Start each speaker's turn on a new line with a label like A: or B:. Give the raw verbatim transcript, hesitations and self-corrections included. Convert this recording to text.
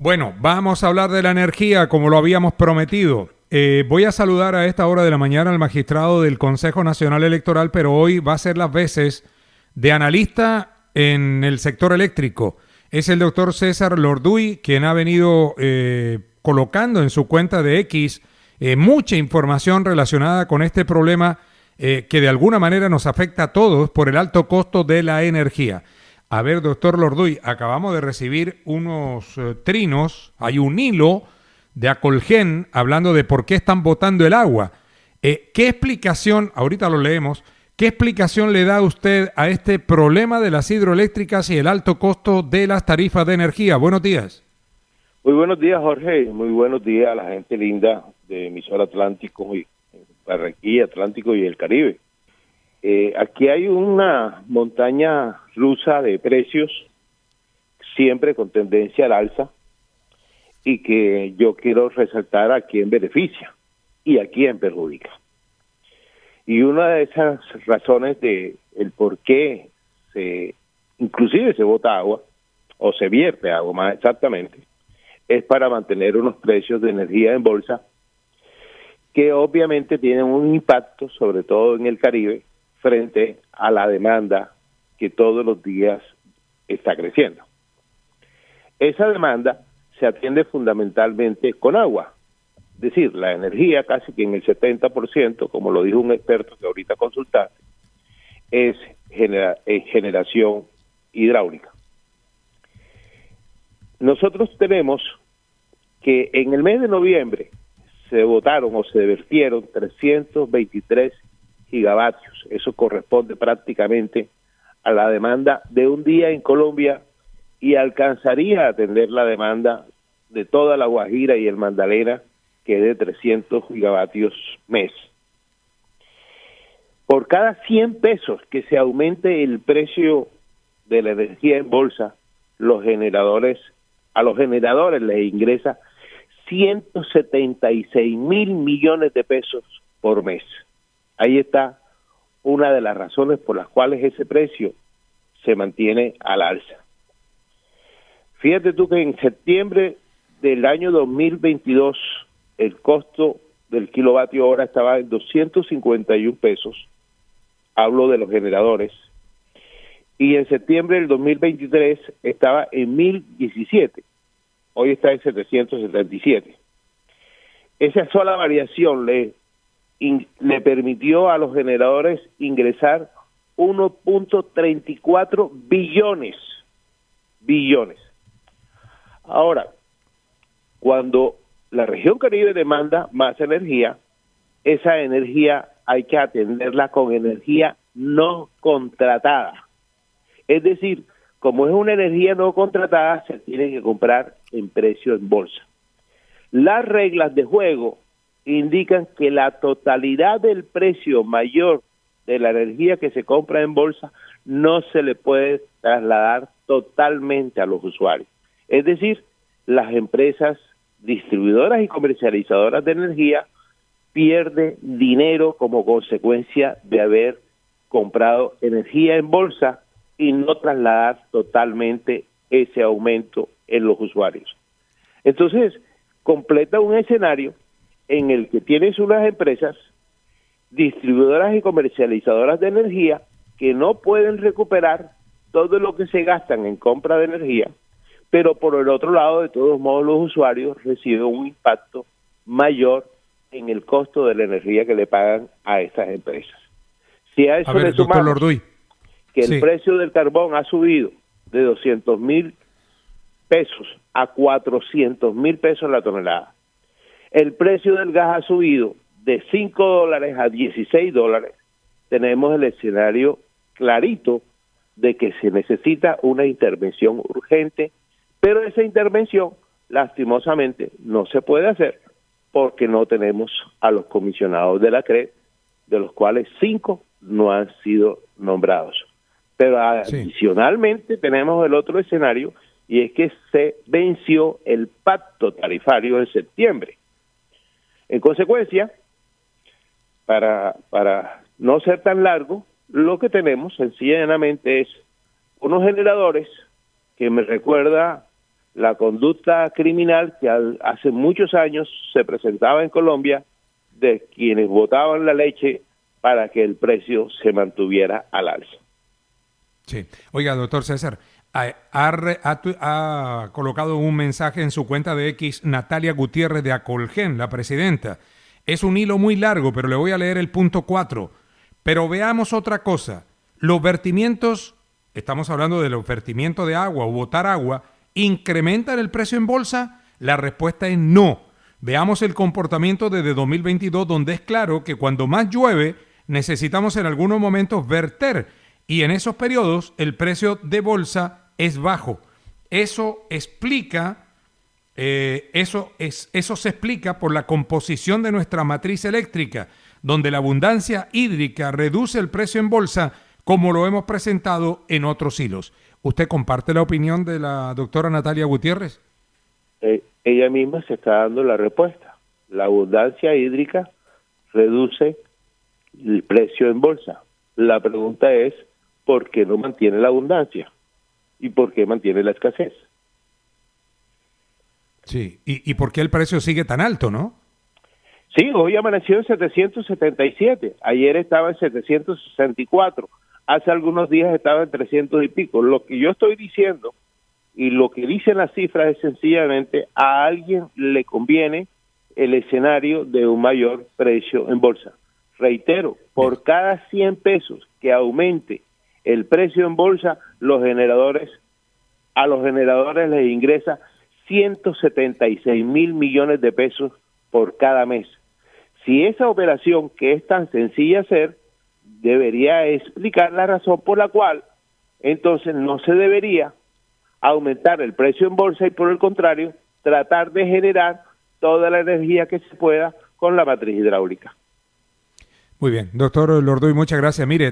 A: Bueno, vamos a hablar de la energía como lo habíamos prometido. Eh, voy a saludar a esta hora de la mañana al magistrado del Consejo Nacional Electoral, pero hoy va a ser las veces de analista en el sector eléctrico. Es el doctor César Lorduy, quien ha venido eh, colocando en su cuenta de X eh, mucha información relacionada con este problema eh, que de alguna manera nos afecta a todos por el alto costo de la energía. A ver, doctor Lorduy, acabamos de recibir unos eh, trinos, hay un hilo de Acolgen hablando de por qué están botando el agua. Eh, ¿Qué explicación, ahorita lo leemos, qué explicación le da usted a este problema de las hidroeléctricas y el alto costo de las tarifas de energía? Buenos días.
B: Muy buenos días, Jorge. Muy buenos días a la gente linda de Emisor Atlántico y Barranquilla, Atlántico y el Caribe. Eh, aquí hay una montaña rusa de precios, siempre con tendencia al alza, y que yo quiero resaltar a quién beneficia y a quién perjudica. Y una de esas razones de el por qué se, inclusive se bota agua, o se vierte agua más exactamente, es para mantener unos precios de energía en bolsa que obviamente tienen un impacto, sobre todo en el Caribe, frente a la demanda que todos los días está creciendo. Esa demanda se atiende fundamentalmente con agua, es decir, la energía casi que en el setenta por ciento, como lo dijo un experto que ahorita consultaste, es, genera, es generación hidráulica. Nosotros tenemos que en el mes de noviembre se votaron o se vertieron trescientos veintitrés gigavatios. Eso corresponde prácticamente a la demanda de un día en Colombia y alcanzaría a atender la demanda de toda la Guajira y el Magdalena, que es de trescientos gigavatios mes. Por cada cien pesos que se aumente el precio de la energía en bolsa, los generadores, a los generadores les ingresa ciento setenta y seis mil millones de pesos por mes. Ahí está una de las razones por las cuales ese precio se mantiene al alza. Fíjate tú que en septiembre del año dos mil veintidós el costo del kilovatio hora estaba en doscientos cincuenta y un pesos, hablo de los generadores, y en septiembre del dos mil veintitrés estaba en mil diecisiete, hoy está en setecientos setenta y siete. Esa sola variación le In, le permitió a los generadores ingresar uno punto treinta y cuatro billones, billones. Ahora, cuando la región Caribe demanda más energía, esa energía hay que atenderla con energía no contratada. Es decir, como es una energía no contratada, se tiene que comprar en precio en bolsa. Las reglas de juego indican que la totalidad del precio mayor de la energía que se compra en bolsa no se le puede trasladar totalmente a los usuarios. Es decir, las empresas distribuidoras y comercializadoras de energía pierden dinero como consecuencia de haber comprado energía en bolsa y no trasladar totalmente ese aumento en los usuarios. Entonces, completa un escenario en el que tienes unas empresas distribuidoras y comercializadoras de energía que no pueden recuperar todo lo que se gastan en compra de energía, pero por el otro lado, de todos modos, los usuarios reciben un impacto mayor en el costo de la energía que le pagan a estas empresas. Si a eso a ver, le sumamos Lorduy. que sí. el precio del carbón ha subido de doscientos mil pesos a cuatrocientos mil pesos la tonelada, el precio del gas ha subido de cinco dólares a dieciséis dólares, tenemos el escenario clarito de que se necesita una intervención urgente, pero esa intervención, lastimosamente, no se puede hacer porque no tenemos a los comisionados de la C R E, de los cuales cinco no han sido nombrados. Pero sí. adicionalmente tenemos el otro escenario, y es que se venció el pacto tarifario en septiembre. En consecuencia, para, para no ser tan largo, lo que tenemos sencillamente es unos generadores que me recuerda la conducta criminal que al, hace muchos años se presentaba en Colombia de quienes botaban la leche para que el precio se mantuviera al alza.
A: Sí. Oiga, doctor César, ha, ha, ha, ha colocado un mensaje en su cuenta de X Natalia Gutiérrez de Acolgen, la presidenta. Es un hilo muy largo, pero le voy a leer el punto cuatro. Pero veamos otra cosa. Los vertimientos, estamos hablando de los vertimientos de agua o botar agua, ¿incrementan el precio en bolsa? La respuesta es no. Veamos el comportamiento desde dos mil veintidós, donde es claro que cuando más llueve, necesitamos en algunos momentos verter, y en esos periodos el precio de bolsa es bajo. Eso explica, eh, eso, es, eso se explica por la composición de nuestra matriz eléctrica, donde la abundancia hídrica reduce el precio en bolsa, como lo hemos presentado en otros hilos. ¿Usted comparte la opinión de la doctora Natalia Gutiérrez?
B: Eh, ella misma se está dando la respuesta. La abundancia hídrica reduce el precio en bolsa. La pregunta es, ¿por qué no mantiene la abundancia? ¿Y por qué mantiene la escasez?
A: Sí, ¿y, y por qué el precio sigue tan alto, no?
B: Sí, hoy amaneció en setecientos setenta y siete, ayer estaba en setecientos sesenta y cuatro, hace algunos días estaba en trescientos y pico. Lo que yo estoy diciendo y lo que dicen las cifras es sencillamente a alguien le conviene el escenario de un mayor precio en bolsa. Reitero, por cada cien pesos que aumente el precio en bolsa, los generadores, a los generadores les ingresa ciento setenta y seis mil millones de pesos por cada mes. Si esa operación, que es tan sencilla hacer, debería explicar la razón por la cual entonces no se debería aumentar el precio en bolsa y, por el contrario, tratar de generar toda la energía que se pueda con la matriz hidráulica.
A: Muy bien, doctor Lordoy, muchas gracias. Mire,